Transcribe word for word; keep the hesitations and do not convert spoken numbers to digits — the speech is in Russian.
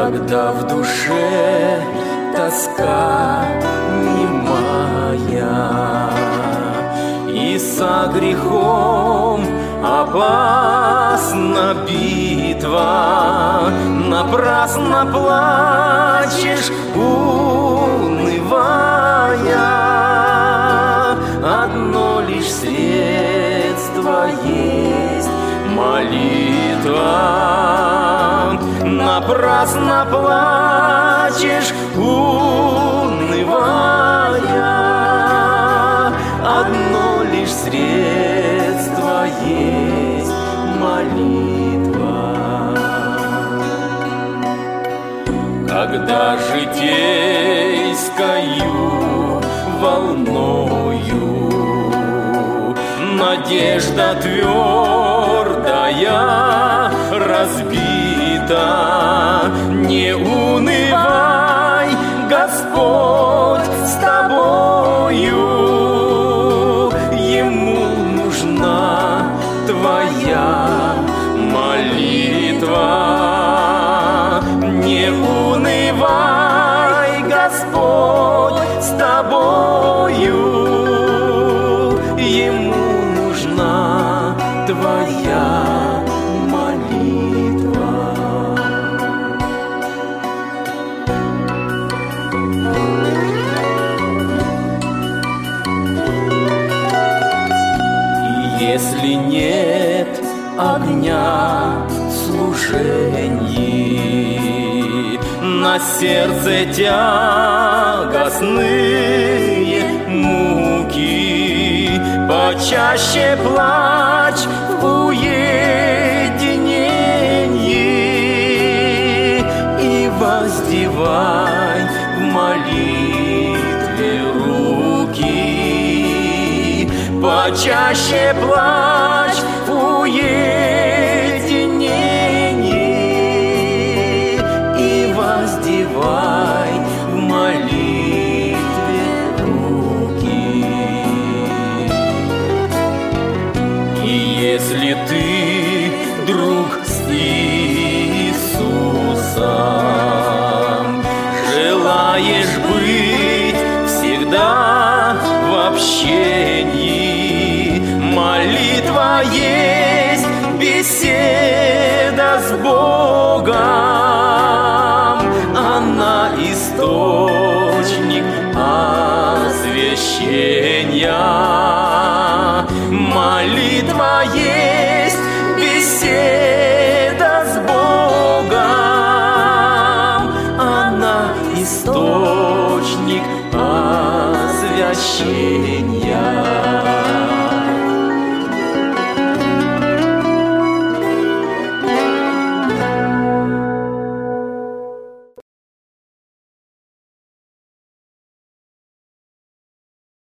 когда в душе тоска немая, и со грехом опасна битва, напрасно плачешь, унывая. Одно лишь средство есть — молитва. Напрасно плачешь, унывая. Одно лишь средство есть — молитва. Когда житейскою волною надежда твердая разбита, не унывай, Господь с тобою. Ему нужна твоя молитва. Не унывай, Господь с тобою. Ему нужна твоя молитва. И если нет огня служений, на сердце тягостные муки, почаще плачь в уединении и воздевай в молитве руки. Почаще плачь в уединении и воздевай в молитве руки. И если ты, друг, с Иисусом желаешь быть всегда в общении, молитва есть беседа с Богом. Она источник освящения. Молитва есть беседа с Богом. Она источник освящения.